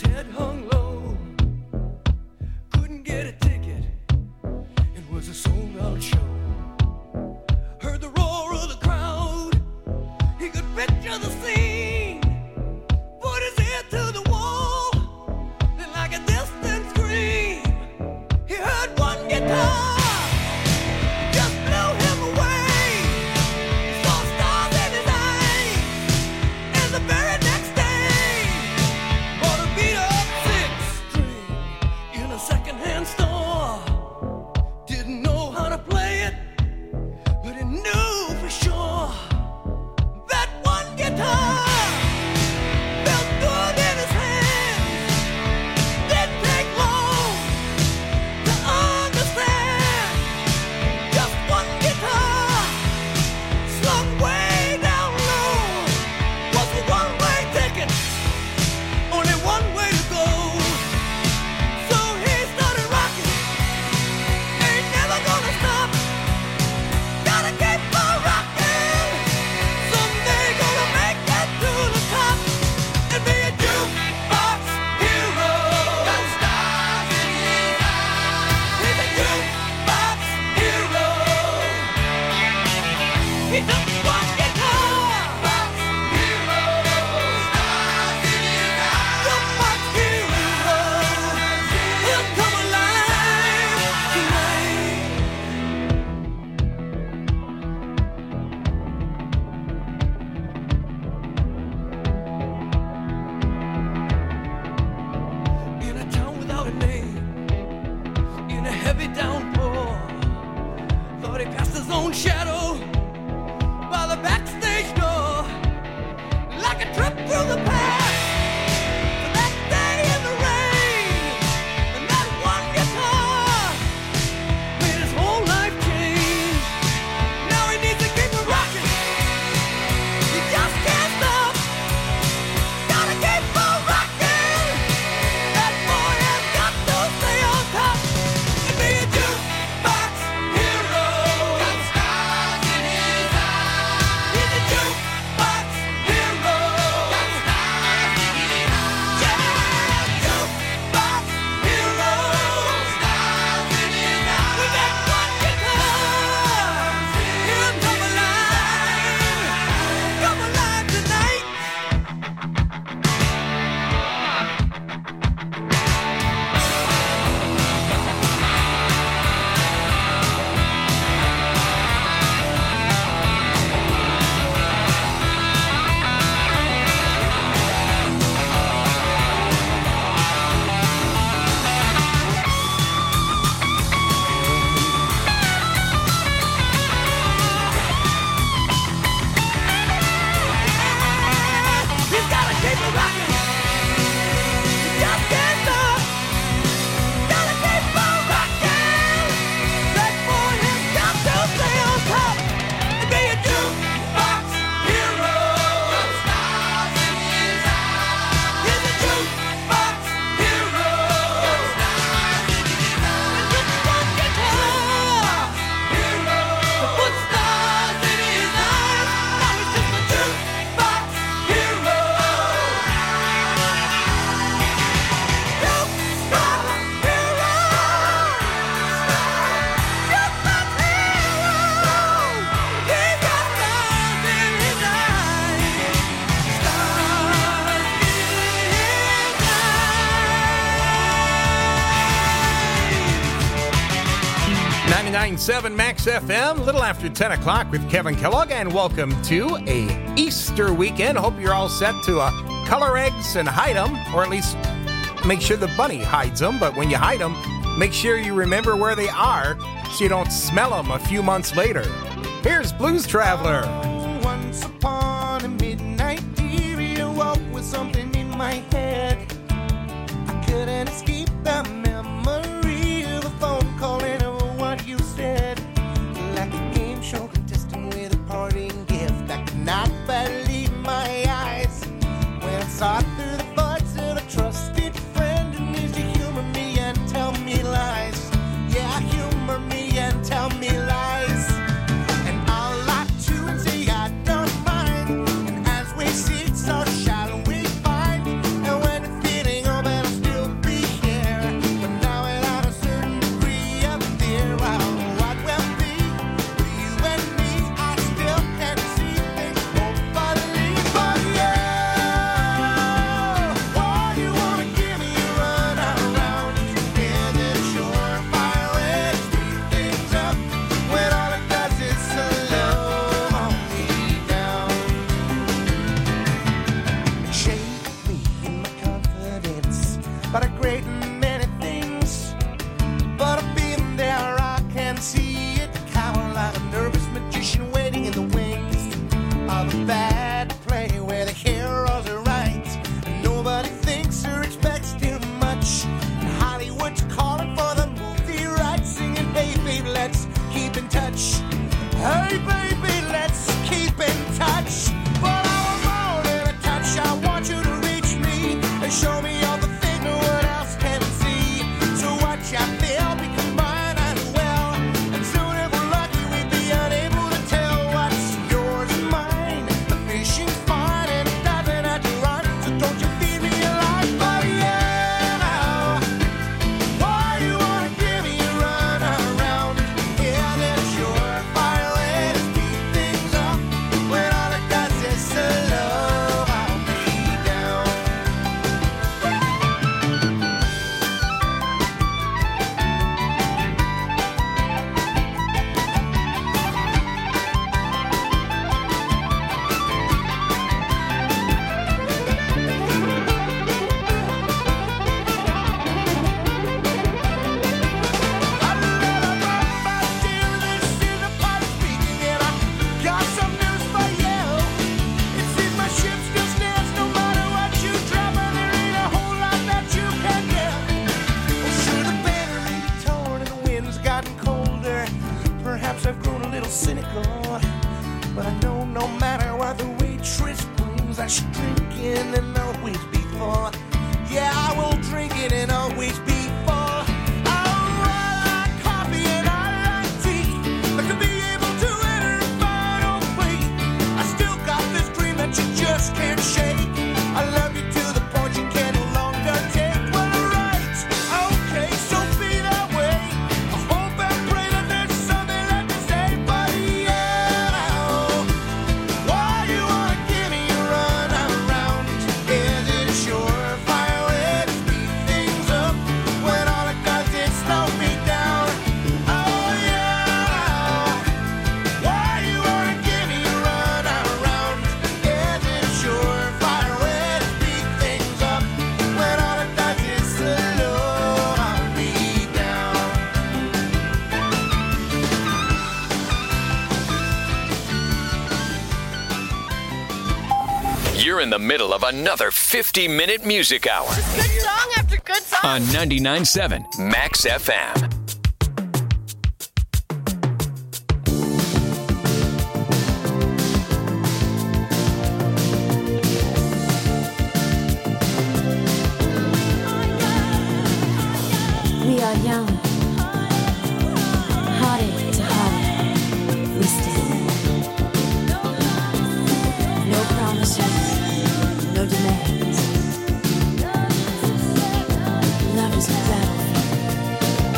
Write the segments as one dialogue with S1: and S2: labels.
S1: head hung low. Couldn't get a ticket. It was a sold-out show. Heard the roar of the crowd. He could picture the scene. Put his ear to the wall. Then like a distant scream, he heard one guitar.
S2: .7 Max FM, a little after 10 o'clock with Kevin Kellogg, and welcome to a Easter weekend. Hope you're all set to color eggs and hide them, or at least make sure the bunny hides them. But when you hide them, make sure you remember where they are so you don't smell them a few months later. Here's Blues Traveler.
S3: Once upon a midnight dear, I woke with something in my head. I couldn't escape the memory of a phone call and what you said, like a game show contestant with a parting gift. I could not believe my eyes when I saw through the buds of a trusted friend who needs to humor me and tell me lies. Yeah, humor me and tell me lies. And I'll lie to and say I don't mind. And as we seek, so shall we find. And about a great many things. But I've been there, I can see it, cower like a nervous magician waiting in the wings of a bad play where the heroes are right and nobody thinks or expects too much. And Hollywood's calling for the movie rights, singing, hey baby, let's keep in touch. Hey baby, let's keep in touch. But I want more than a touch. I want you to reach me and show me all the things no one else can see. So watch out, they'll be combined as well. And soon if we're lucky, we'd be unable to tell what's yours and mine. The fishing's fine and it doesn't have to run. So don't you feed me alive, but yeah. Why you wanna give me a run around? Yeah, that's your fire way to speed things up. When all it does is slow me down. Cynical, but I know no matter what the waitress brings, I should drink in and always be full. Yeah, I will drink it and always be full. I like coffee and I like tea. I could be able to enter a final plea. I still got this dream that you just can't shake. I love you to the point you can no longer take. Well, right, okay, so be that way. I hope and pray that there's something left to say, but yeah. Why you wanna give me a run around? Is it a surefire way to speed things up when all it does is slow me down? Oh yeah. Why you wanna give me a run around? Is it a surefire way to speed things up when all it does is slow me down?
S4: You're in the middle of another 50-minute music hour
S5: Good song after good song.
S4: on 99.7 Max FM.
S6: We are young, hearted to heart, we stand. No promises, no demands. Love is a battlefield.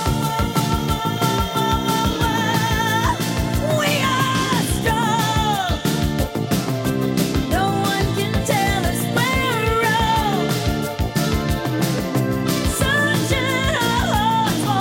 S6: We are strong. No one can tell us we're wrong. Sunshine our hearts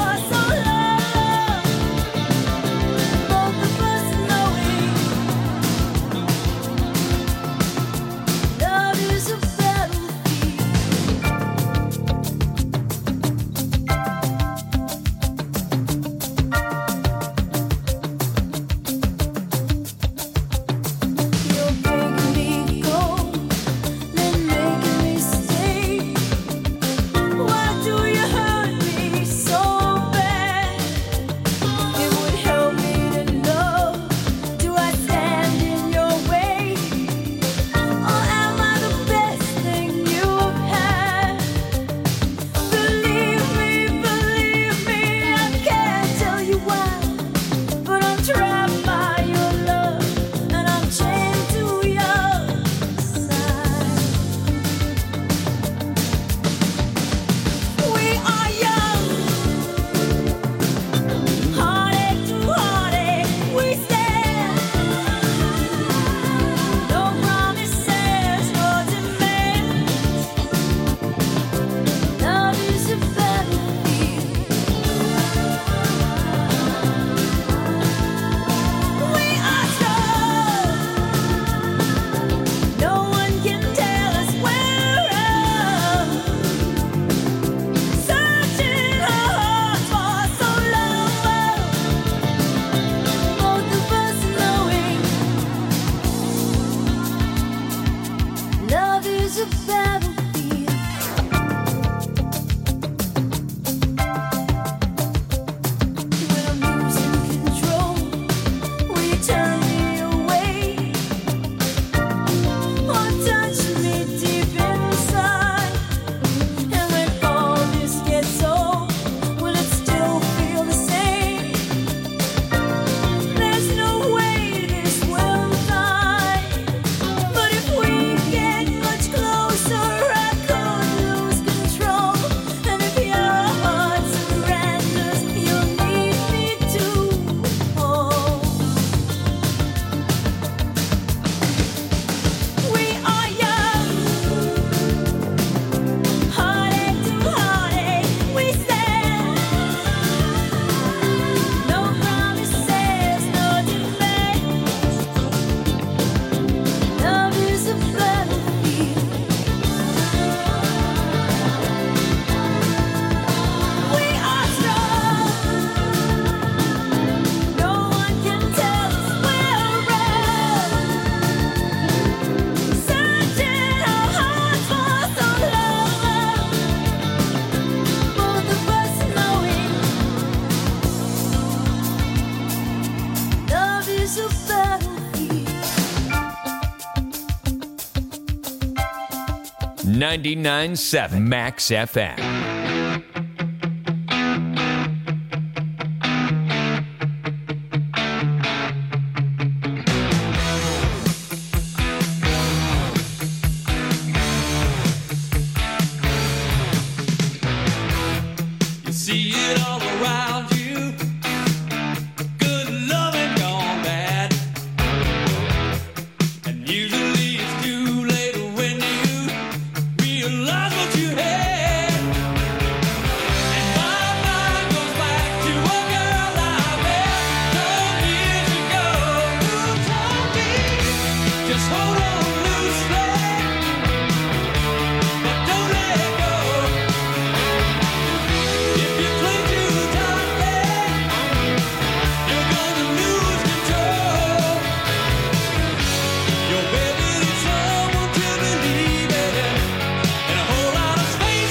S4: 99.7 Max FM.
S7: See it all around you. Good loving gone bad. And usually it's too late when you realize what you had. And my mind goes back to a girl I met some years ago who told me, just hold on loosely, but don't let go. If you cling too tightly, you're gonna lose control. Your baby needs someone to believe in, and a whole lot of space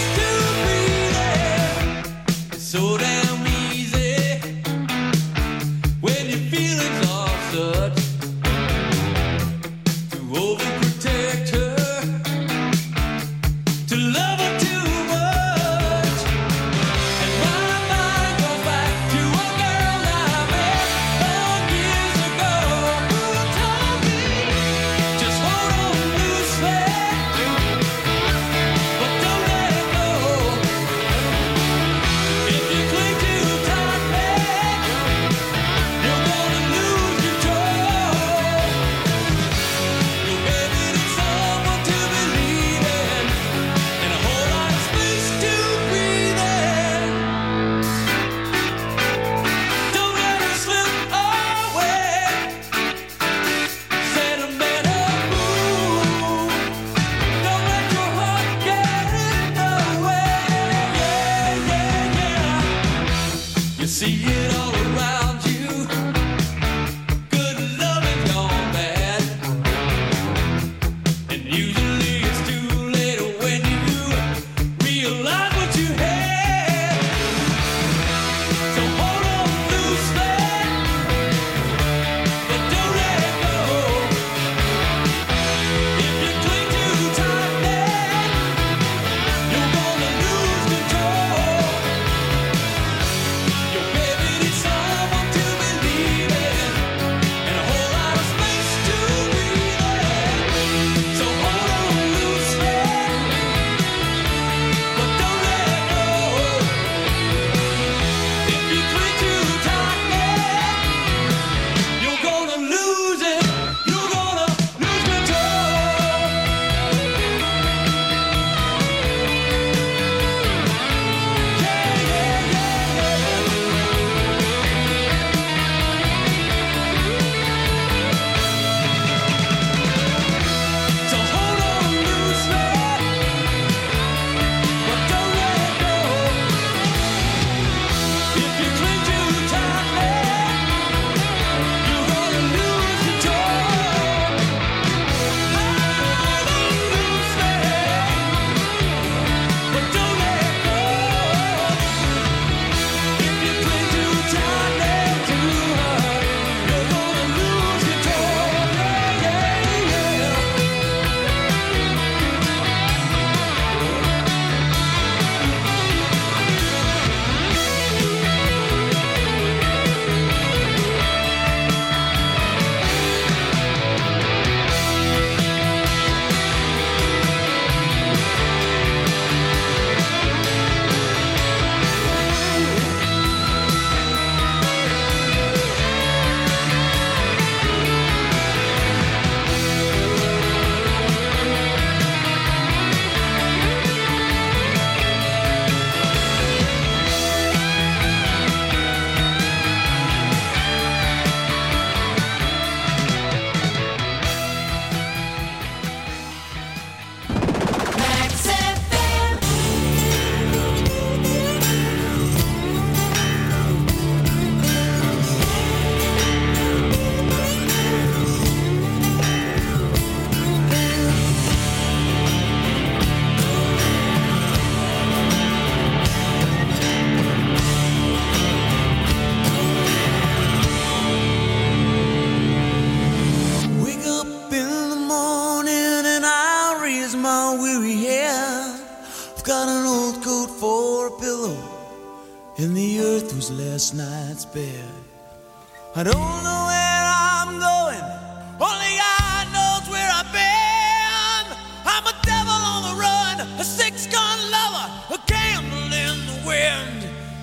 S8: got an old coat for a pillow, and the earth was last night's bed. I don't know where I'm going, only God knows where I've been. I'm a devil on the run, a six-gun lover, a candle in the wind.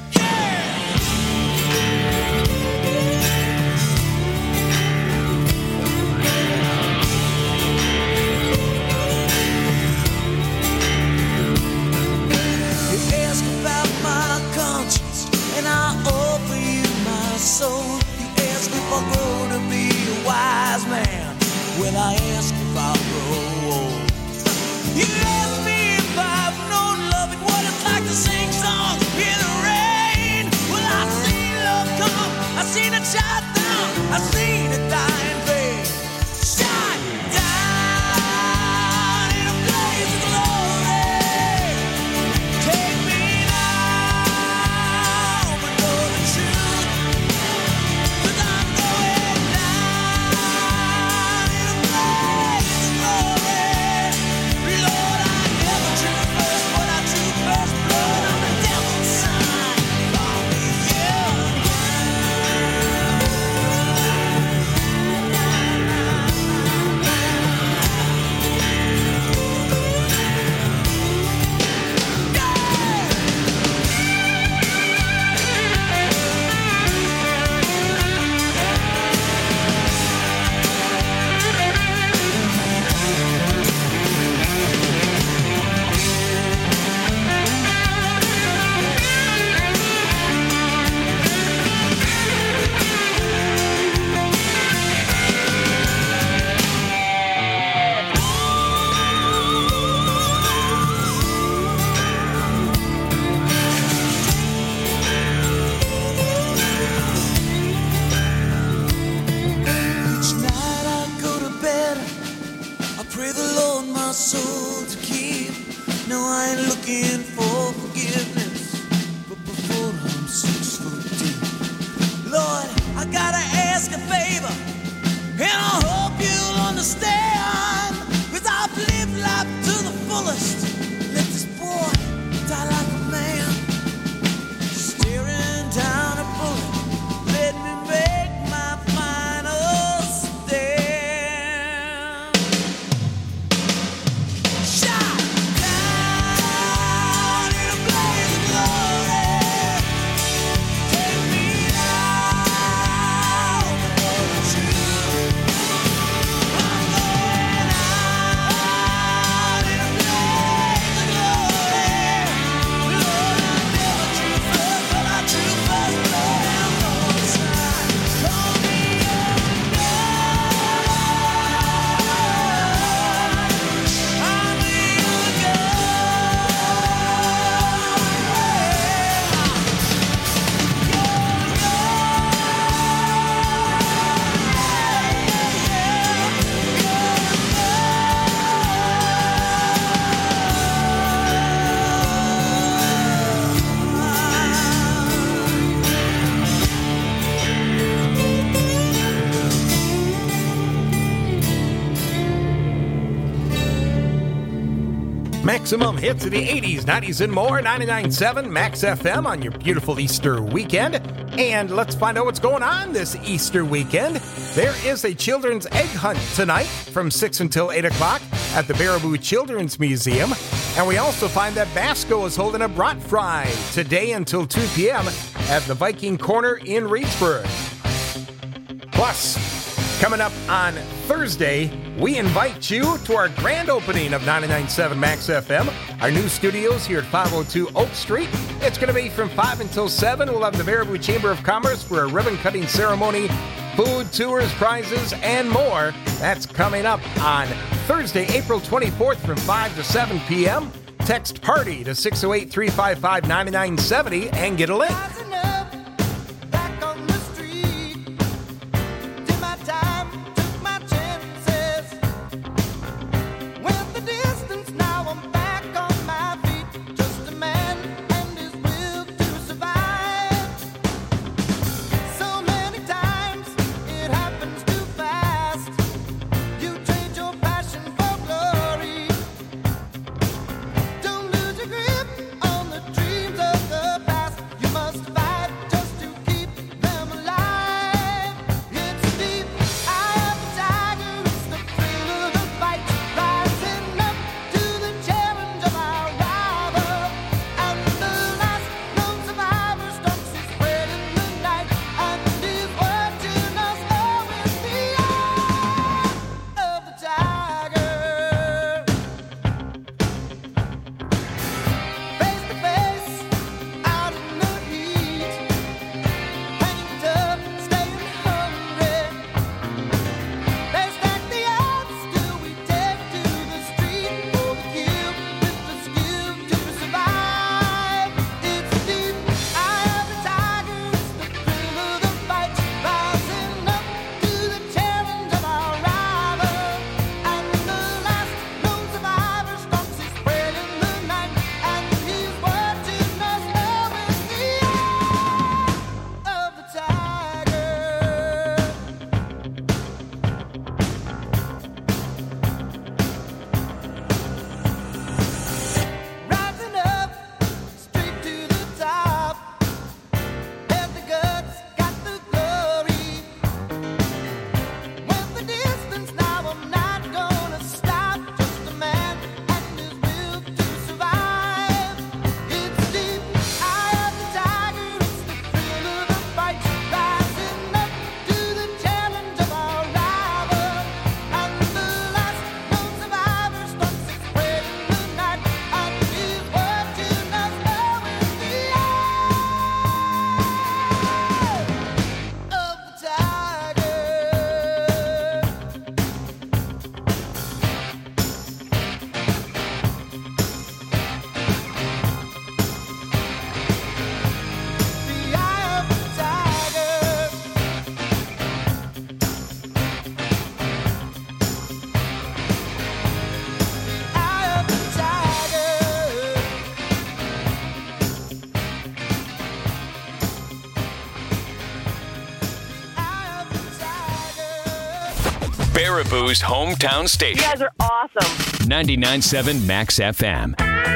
S8: And I offer you my soul. You ask if I'll grow to be a wise man. Well, I ask if I'll grow old. You ask me if I've known love and what it's like to sing songs in the rain. Well, I've seen love come, I've seen it shot down, I've seen it die in vain. Shot down in a blaze of glory. Take me
S2: Maximum hits of the 80s, 90s, and more. 99.7 Max FM on your beautiful Easter weekend. And let's find out what's going on this Easter weekend. There is a children's egg hunt tonight from 6 until 8 o'clock at the Baraboo Children's Museum. And we also find that Basco is holding a brat fry today until 2 p.m. at the Viking Corner in Reedsburg. Plus, coming up on Thursday, we invite you to our grand opening of 99.7 Max FM, our new studios here at 502 Oak Street. It's going to be from 5 until 7. We'll have the Baraboo Chamber of Commerce for a ribbon-cutting ceremony, food, tours, prizes, and more. That's coming up on Thursday, April 24th from 5 to 7 p.m. Text PARTY to 608-355-9970 and get a link.
S3: Grip
S4: Baraboo's hometown
S5: You
S4: station.
S5: guys are awesome.
S4: 99.7 Max FM.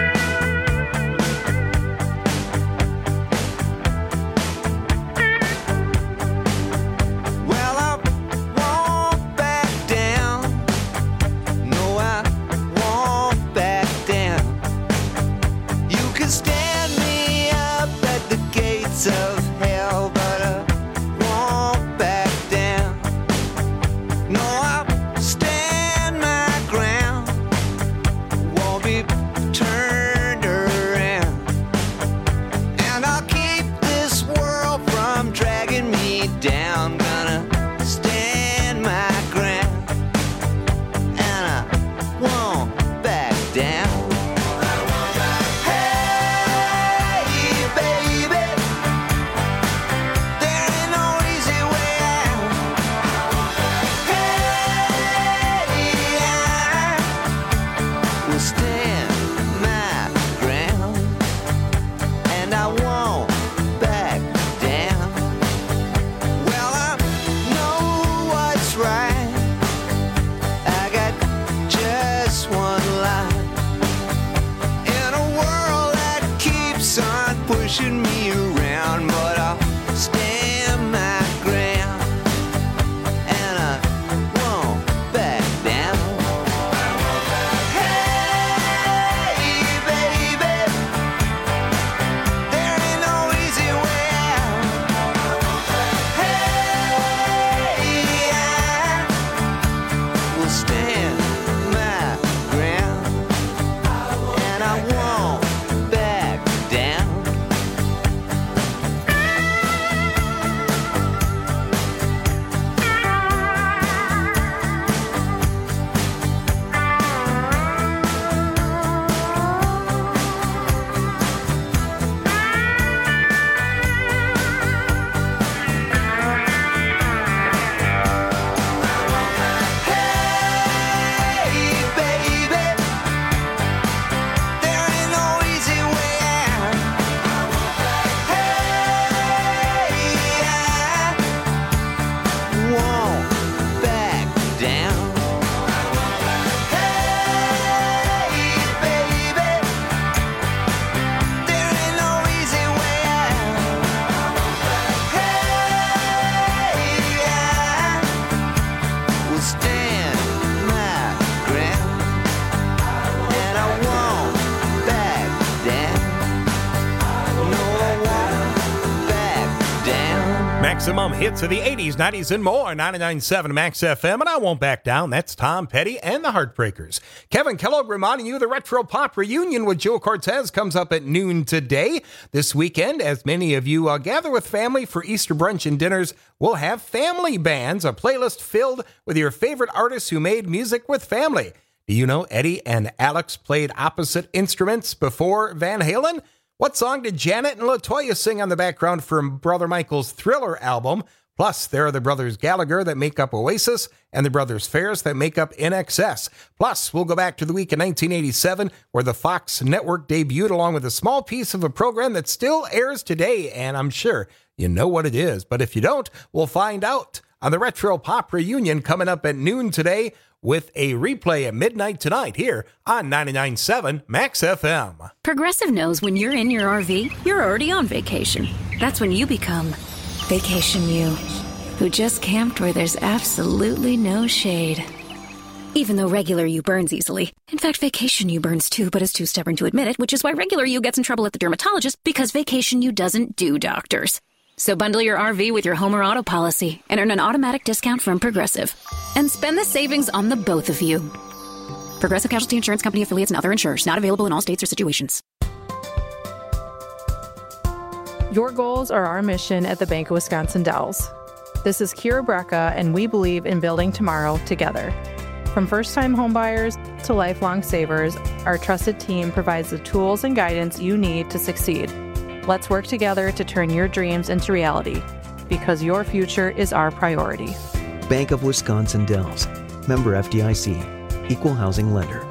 S3: Well, I won't back down. No, I won't back down. You can stand me up at the gates of hell, but I won't back down. No, I'll stand my ground. Won't be turned around. And I'll keep this world from dragging me down. Gonna stand my ground. And I won't back down. Hey, baby, there ain't no easy way out. Hey, I will stand my ground. And I won't back down. Well, I know what's right. I got just one life. In a world that keeps on pushing me around, but I'll stand my ground. And I won't back down. Hey, baby, there ain't no easy way out. Hey, I will stand my ground. And I won't back down. Hey, baby, there ain't no easy way out. Hey, I won't back down. Hey, baby, there ain't no easy way out. Hey, I will stand my ground. And I won't back down. No, I won't back down.
S2: Maximum hits of the 80s, 90s, and more. 99.7 Max FM, and I won't back down. That's Tom Petty and the Heartbreakers. Kevin Kellogg reminding you the Retro Pop Reunion with Joe Cortez comes up at noon today. This weekend, as many of you gather with family for Easter brunch and dinners, we'll have family bands, a playlist filled with your favorite artists who made music with family. Do you know Eddie and Alex played opposite instruments before Van Halen? What song did Janet and LaToya sing on the background from Brother Michael's Thriller album? Plus, there are the brothers Gallagher that make up Oasis and the brothers Ferris that make up NXS. Plus, we'll go back to the week in 1987 where the Fox network debuted along with a small piece of a program that still airs today, and I'm sure you know what it is. But if you don't, we'll find out on the Retro Pop Reunion coming up at noon today with a replay at midnight tonight here on 99.7 Max FM.
S9: Progressive knows when you're in your RV, you're already on vacation. That's when you become Vacation You, who just camped where there's absolutely no shade. Even though regular you burns easily. In fact, Vacation You burns too, but is too stubborn to admit it, which is why regular you gets in trouble at the dermatologist because Vacation You doesn't do doctors. So bundle your RV with your home or auto policy and earn an automatic discount from Progressive. And spend the savings on the both of you. Progressive Casualty Insurance Company affiliates and other insurers. Not available in all states or situations.
S10: Your goals are our mission at the Bank of Wisconsin Dells. This is Kira Brecka, and we believe in building tomorrow together. From first-time homebuyers to lifelong savers, our trusted team provides the tools and guidance you need to succeed. Let's work together to turn your dreams into reality, because your future is our priority.
S11: Bank of Wisconsin Dells. Member FDIC. Equal housing lender.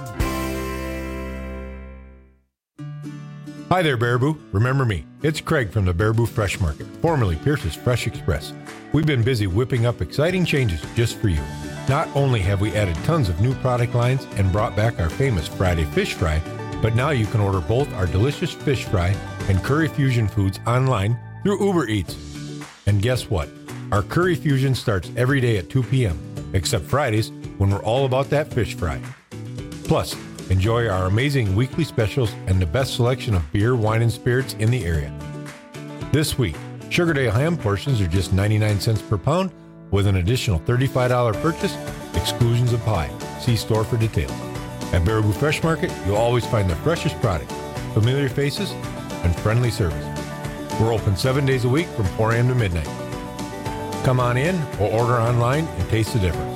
S12: Hi there, Baraboo. Remember me. It's Craig from the Baraboo Fresh Market, formerly Pierce's Fresh Express. We've been busy whipping up exciting changes just for you. Not only have we added tons of new product lines and brought back our famous Friday fish fry, but now you can order both our delicious fish fry and Curry Fusion foods online through Uber Eats. And guess what? Our Curry Fusion starts every day at 2 p.m., except Fridays when we're all about that fish fry. Plus, enjoy our amazing weekly specials and the best selection of beer, wine, and spirits in the area. This week, Sugardale ham portions are just 99 cents per pound with an additional $35 purchase, exclusions apply. See store for details. At Baraboo Fresh Market, you'll always find the freshest product, familiar faces, and friendly service. We're open 7 days a week from 4 a.m. to midnight. Come on in or order online and taste the difference.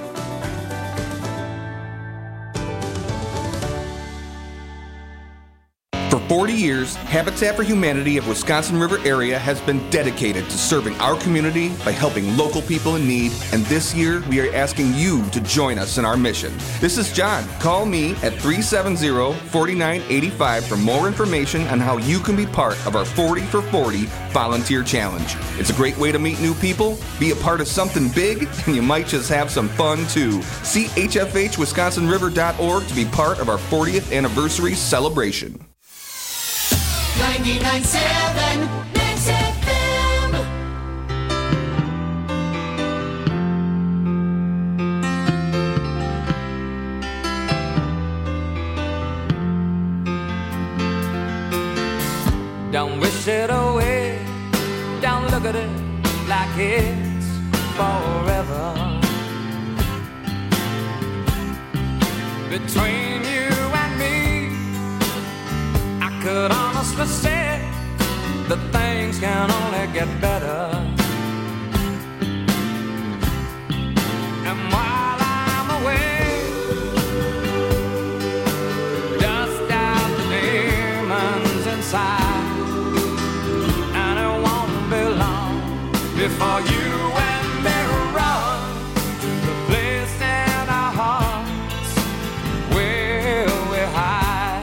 S13: For 40 years, Habitat for Humanity of Wisconsin River area has been dedicated to serving our community by helping local people in need, and this year we are asking you to join us in our mission. This is John. Call me at 370-4985 for more information on how you can be part of our 40 for 40 volunteer challenge. It's a great way to meet new people, be a part of something big, and you might just have some fun too. See hfhwisconsinriver.org to be part of our 40th anniversary celebration.
S6: 99.7 Mix FM.
S8: Don't wish it away. Don't look at it like it's forever. Between you and me, I could honestly say that things can only get better. And while I'm away, dust out the demons inside, and it won't be long before you and me run to the place in our hearts where we hide.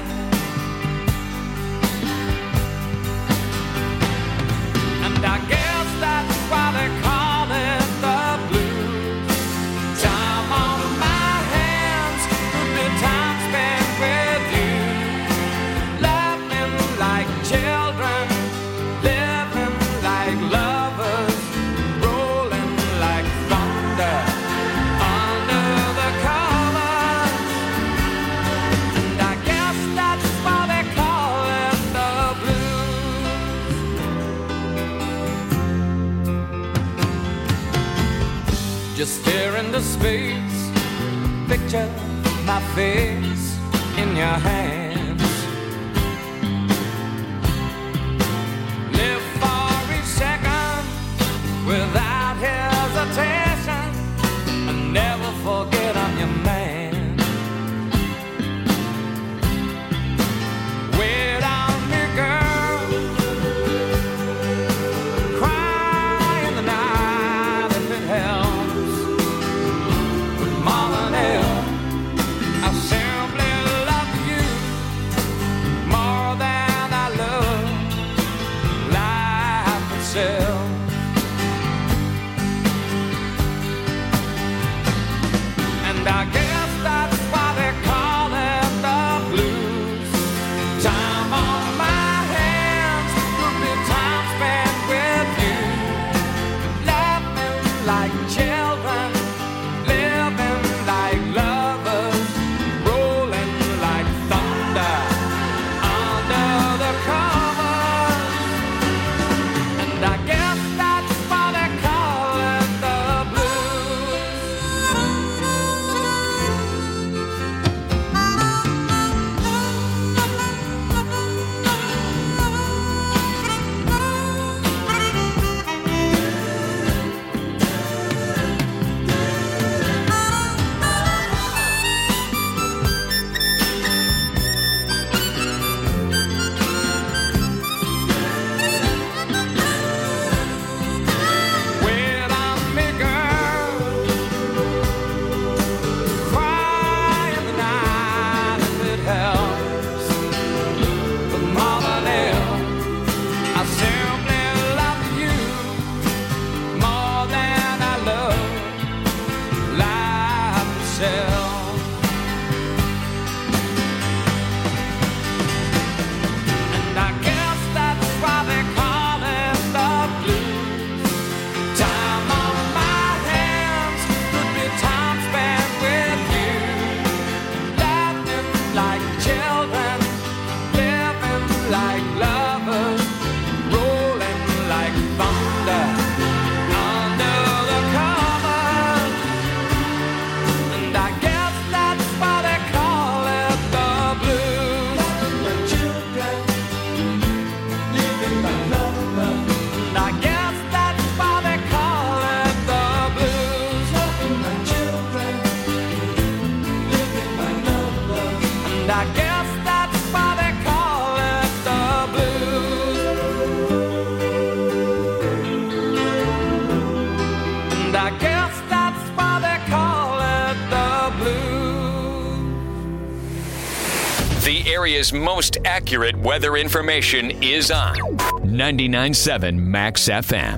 S8: And I guess that's why they call it the blues. Time on my hands could be time spent with you, laughing like children, living like lovers, rolling like thunder under the covers. And I guess that's why they call it the blues. Just stare into space, picture my face in your hands. Live for each second without hesitation, and never forget I'm your man. Wait on me, girl. Cry in the night if it helps. But more than ever, I simply love you.
S4: area's most accurate weather information is on 99.7 Max FM.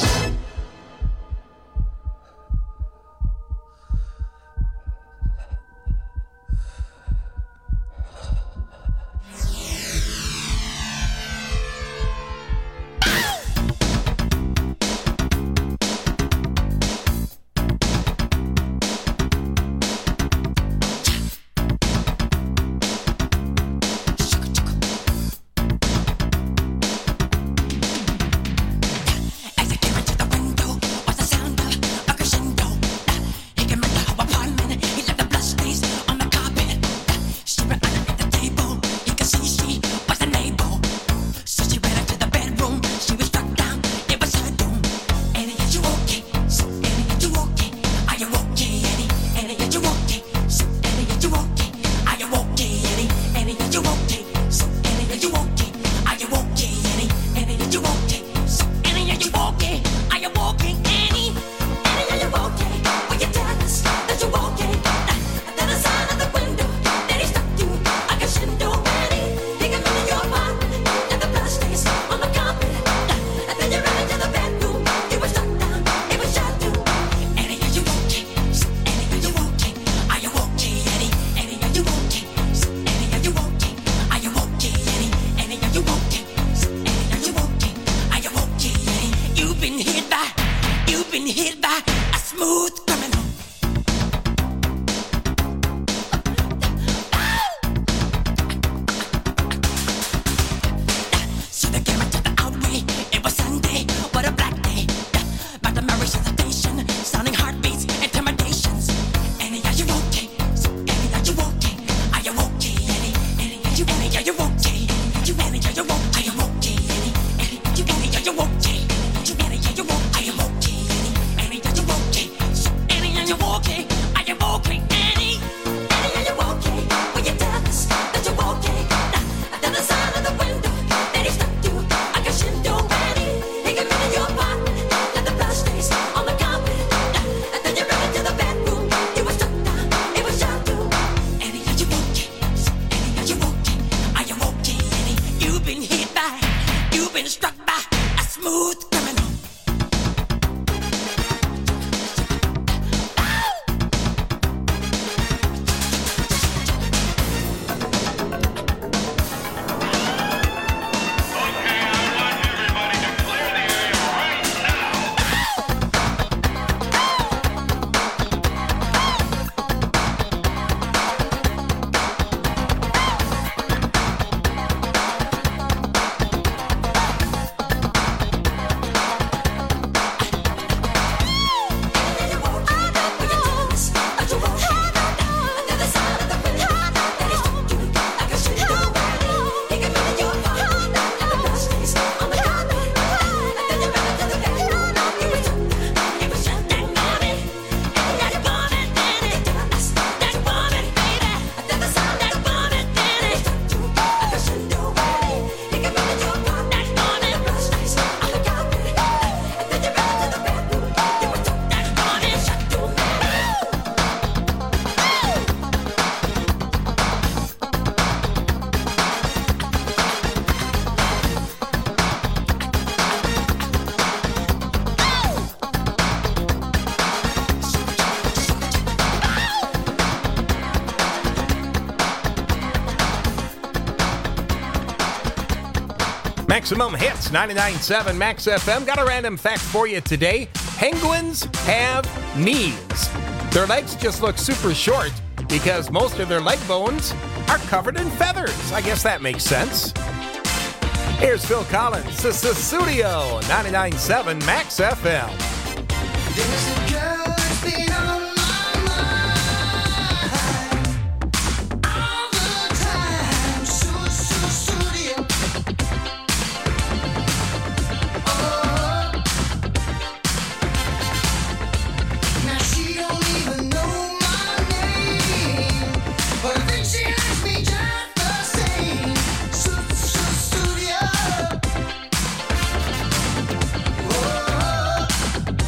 S2: Maximum Hits, 99.7 Max FM. Got a random fact for you today. Penguins have knees. Their legs just look super short because most of their leg bones are covered in feathers. I guess that makes sense. Here's Phil Collins, Studio, 99.7 Max FM.
S3: There's a girl that's been on my mind all the time. Studio. Oh, now she don't even know my name, but I think she likes me just the same. Studio. Oh.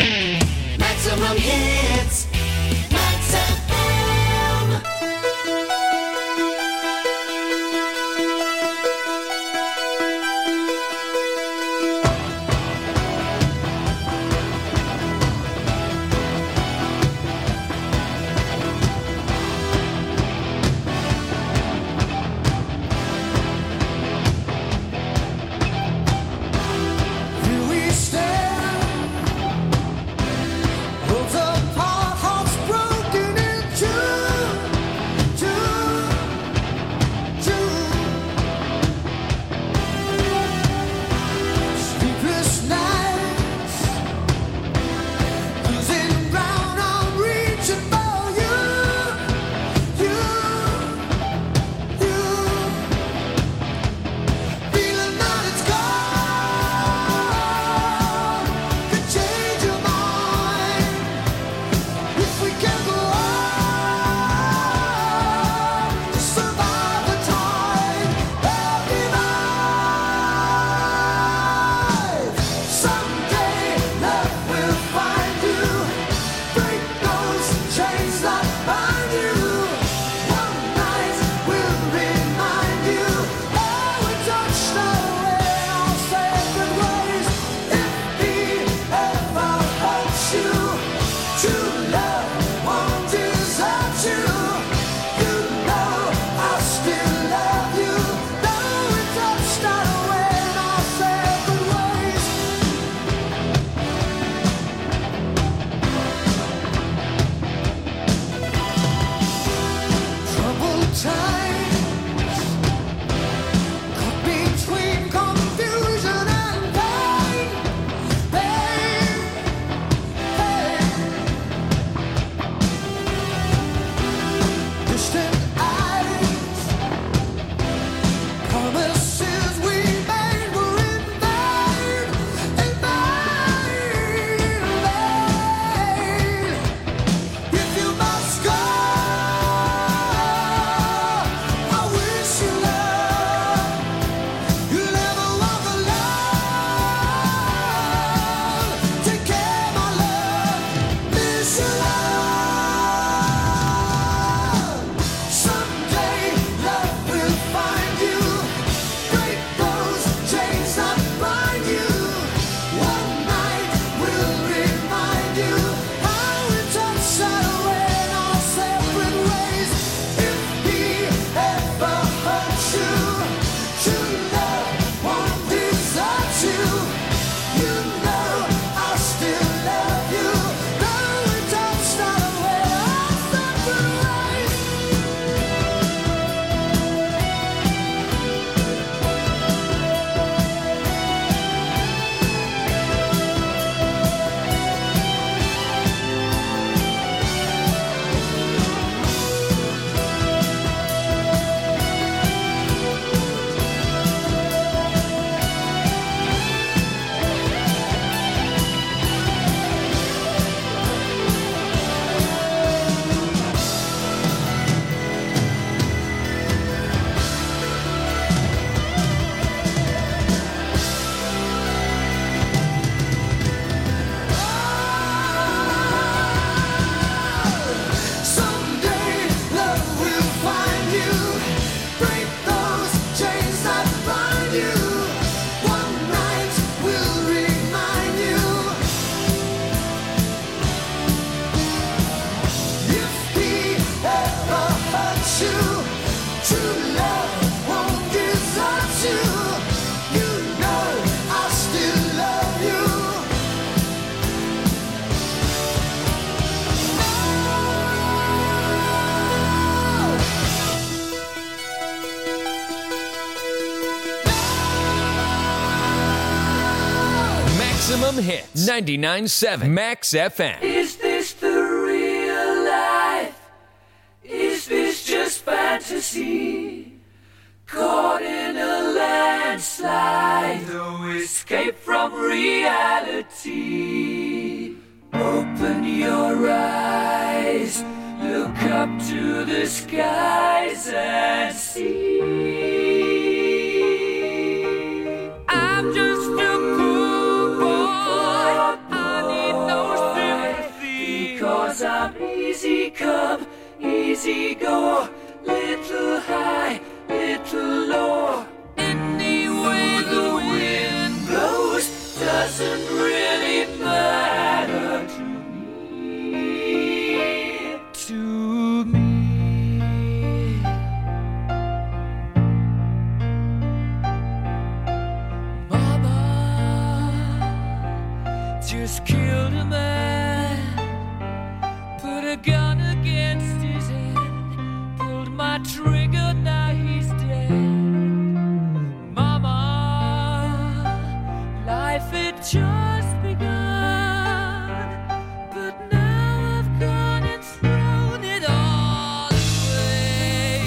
S6: Maximum hits. Max FM.
S3: Here we stand, worlds apart, hearts broken in two. Sleepless nights, losing ground, I'm reaching for you. Feeling that it's gone, could change your mind if we can go on to survive the time of divide. Someday love will find you, break those chains that bind you. One night will remind you how we touched away our separate ways. If he ever hurts you, true love won't desert you. You know I still love you. Though we touched away our separate ways. Troubled times, caught between confusion and pain. Distant eyes, promises we made were in vain, If you must go, I wish you love. You'll never walk alone. Take care, my love. Miss you, love. Someday love will find you. Break those chains that bind you. One night will remind you how we touched away in our separate ways. If he ever hurts you, true love won't desert you. You know I still love you. Though we touched away our separate ways. Someday love will find you. Break those chains that bind you. One night will remind you. If he ever hurts you, true love won't desert you. You know I still love you.
S4: Maximum hits. 99.7 Max FM.
S7: Is this the real life? Is this just fantasy? Caught in a landslide, no escape from reality. Open your eyes, look up to the skies and see. I'm just a poor boy, I need no 'cause I'm easy come, easy go, little high, little low. Any way the wind blows doesn't really matter to me. To me. Mama just killed a man, put a gun against his head, pulled my trigger, now he's dead. Mama, life had just begun, but now I've gone and thrown it all away.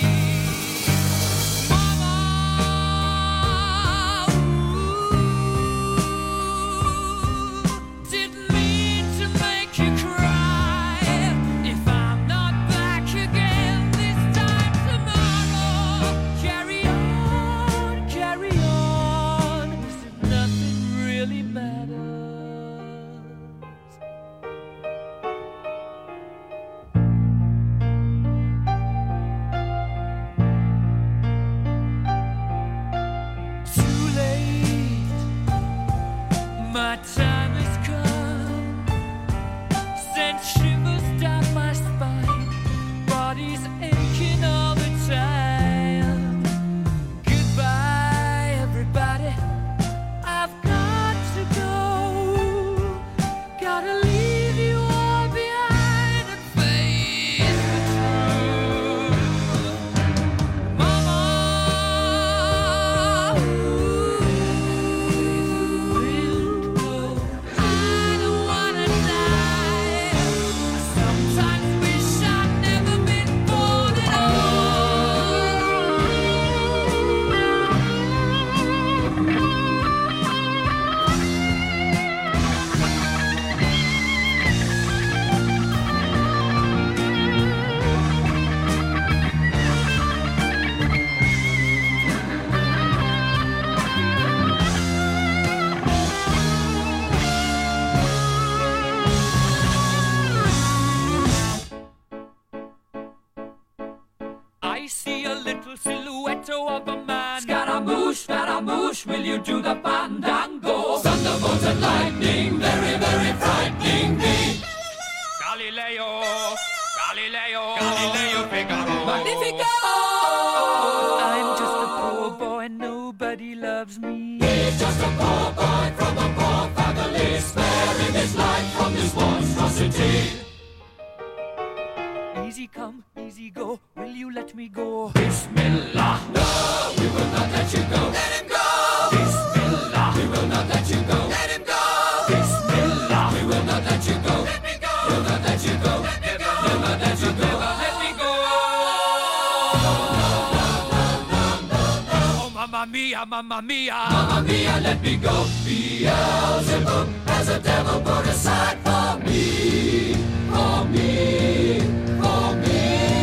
S7: Mama, didn't mean to make you cry. If I'm not back again this time tomorrow, carry on, carry on, as if nothing really matters. Too late, my time has come. Sent shivers down my spine, body's aching all the time. Goodbye, everybody, I've got to go. Gotta leave you all behind and face the truth. Mama, I don't wanna die. I sometimes wish I'd never been born at I see a little silhouette of a man. Scaramouche, will you do the fandango? Thunderbolt and lightning, very, very frightening me. Galileo, Figaro. Magnifico! I'm just a poor boy, nobody loves me. He's just a poor boy from a poor family, sparing his life from this monstrosity. Easy come, easy go, will you let me go? Bismillah, no, we will not let you go. Let him go! Bismillah, we will not let you go. Let him go! Bismillah, we will not let you go. Let me go! We'll not let you go. Let me go! We'll not let you go. Let me go! Oh, mamma mia, mamma mia. Mamma mia, let me go. Beelzebub has a devil put aside for me. For me. For me.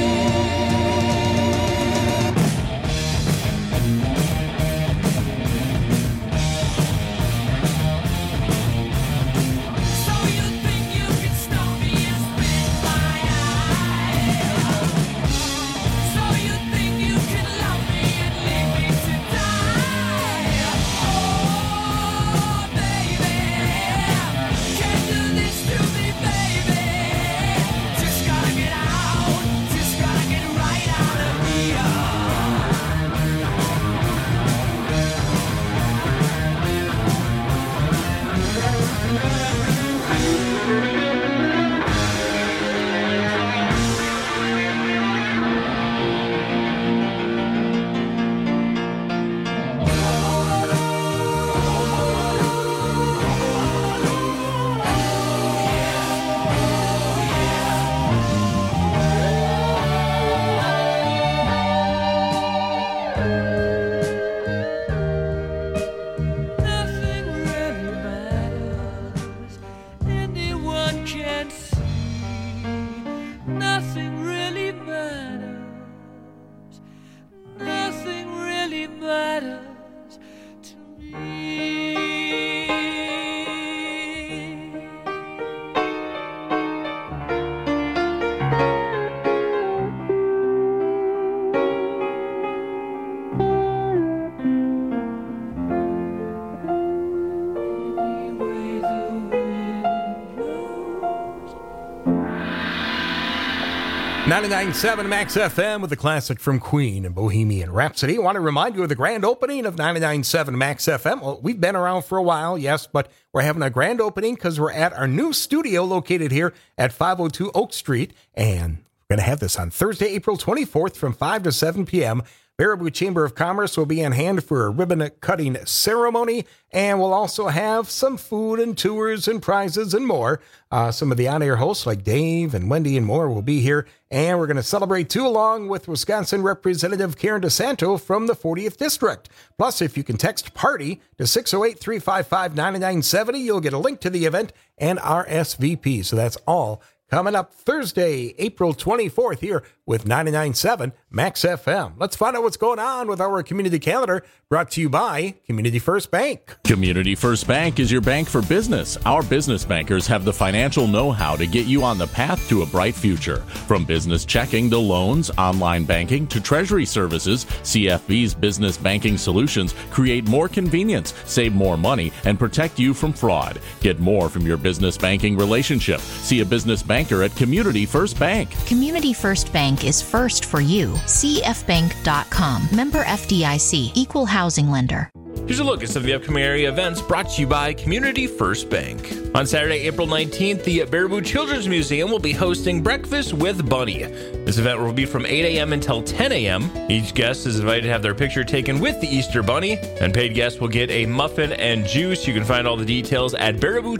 S7: So you think you can stop me and spit my eye? So you think you can love me and leave me to die? Oh, baby, can't do this to me, baby. Just gotta get out, just gotta get right out of here. Nothing really matters. Anyone
S2: 99.7 Max FM with the classic from Queen and Bohemian Rhapsody. I want to remind you of the grand opening of 99.7 Max FM. Well, we've been around for a while, yes, but we're having a grand opening because we're at our new studio located here at 502 Oak Street. And we're going to have this on Thursday, April 24th from 5 to 7 p.m. Baraboo Chamber of Commerce will be on hand for a ribbon-cutting ceremony, and we'll also have some food and tours and prizes and more. Some of the on-air hosts like Dave and Wendy and more will be here, and we're going to celebrate too along with Wisconsin Representative Karen DeSanto from the 40th District. Plus, if you can text PARTY to 608-355-9970, you'll get a link to the event and RSVP. So that's all coming up Thursday, April 24th here with 99.7 Max FM. Let's find out what's going on with our community calendar, brought to you by Community First Bank.
S14: Community First Bank is your bank for business. Our business bankers have the financial know-how to get you on the path to a bright future. From business checking to loans, online banking to treasury services, CFB's business banking solutions create more convenience, save more money, and protect you from fraud. Get more from your business banking relationship. See a business banker at Community First Bank.
S15: Community First Bank is first for you. CFbank.com. Member FDIC. Equal housing lender.
S16: Here's a look at some of the upcoming area events brought to you by Community First Bank. On Saturday, April 19th, the Baraboo Children's Museum will be hosting Breakfast with Bunny. This event will be from 8 a.m. until 10 a.m. Each guest is invited to have their picture taken with the Easter Bunny, and paid guests will get a muffin and juice. You can find all the details at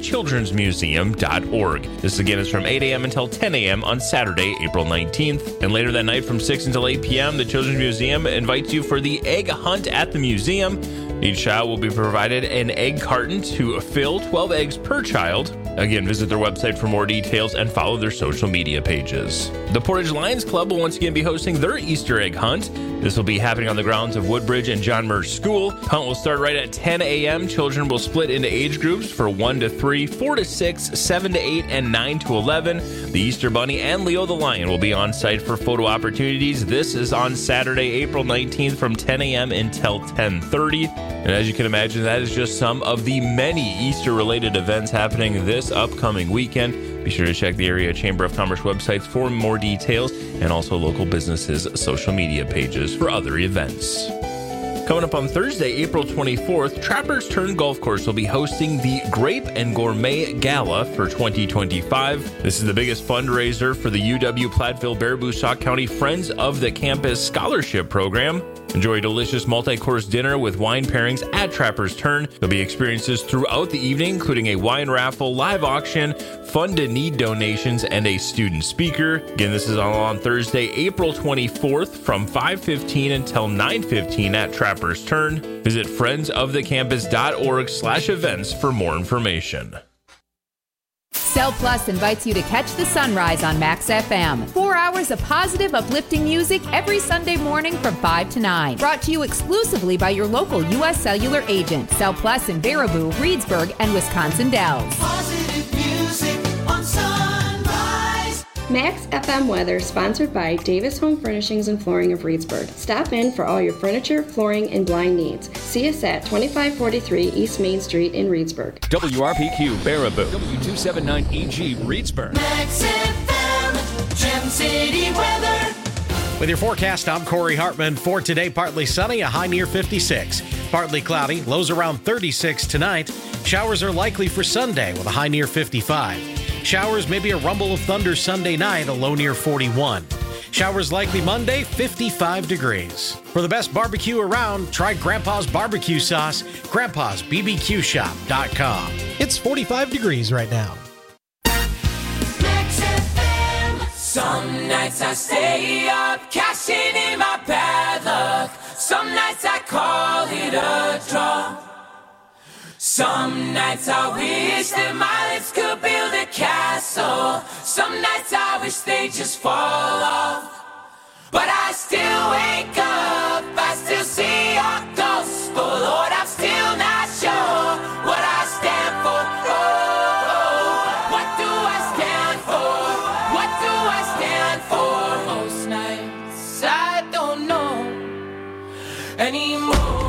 S16: baraboochildrensmuseum.org. This again is from 8 a.m. until 10 a.m. on Saturday, April 19th. And later that night from 6 until 8 p.m., the Children's Museum invites you for the egg hunt at the museum. Each child will be provided an egg carton to fill, 12 eggs per child. Again, visit their website for more details and follow their social media pages. The Portage Lions Club will once again be hosting their Easter egg hunt. This will be happening on the grounds of Woodbridge and John Murch School. Hunt will start right at 10 a.m. Children will split into age groups for 1 to 3, 4 to 6, 7 to 8, and 9 to 11. The Easter Bunny and Leo the Lion will be on site for photo opportunities. This is on Saturday, April 19th from 10 a.m. until 10:30. And as you can imagine, that is just some of the many Easter-related events happening this upcoming weekend. Be sure to check the area Chamber of Commerce websites for more details, and also local businesses' social media pages for other events. Coming up on Thursday, April 24th, Trappers Turn Golf Course will be hosting the Grape and Gourmet Gala for 2025. This is the biggest fundraiser for the UW Platteville Baraboo Sauk County Friends of the Campus Scholarship Program. Enjoy a delicious multi-course dinner with wine pairings at Trappers Turn. There'll be experiences throughout the evening, including a wine raffle, live auction, fund-to-need donations, and a student speaker. Again, this is all on Thursday, April 24th from 5:15 until 9:15 at Trappers Turn. Visit friendsofthecampus.org/events for more information.
S17: Cell Plus invites you to catch the sunrise on Max FM. 4 hours of positive, uplifting music every Sunday morning from 5 to 9. Brought to you exclusively by your local U.S. Cellular agent. Cell Plus in Baraboo, Reedsburg, and Wisconsin Dells.
S6: Positive music on Sunrise.
S18: Max FM weather sponsored by Davis Home Furnishings and Flooring of Reedsburg. Stop in for all your furniture, flooring, and blind needs. See us at 2543 East Main Street in Reedsburg.
S4: WRPQ Baraboo. W279EG Reedsburg.
S6: Max FM, Gem City weather.
S19: With your forecast, I'm Corey Hartman. For today, partly sunny, a high near 56. Partly cloudy, lows around 36 tonight. Showers are likely for Sunday with a high near 55. Showers, maybe a rumble of thunder Sunday night, a low near 41. Showers likely Monday, 55 degrees. For the best barbecue around, try Grandpa's Barbecue Sauce, grandpa'sbbqshop.com. It's 45 degrees right now.
S6: Max FM. Some nights I stay up, cashing in my bad luck. Some nights I call it a draw. Some nights I wish that my lips could build a castle. Some nights I wish they just fall off. But I still wake up, I still see your gospel. Lord, I'm still not sure what I stand for. Oh, what do I stand for? What do I stand for? Most nights I don't know anymore.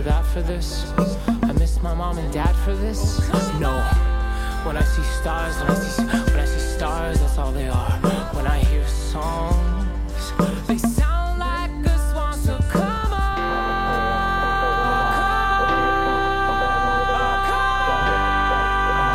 S20: that for this? I miss my mom and dad for this? No. When I see stars, when I see stars, that's all they are. When I hear songs, they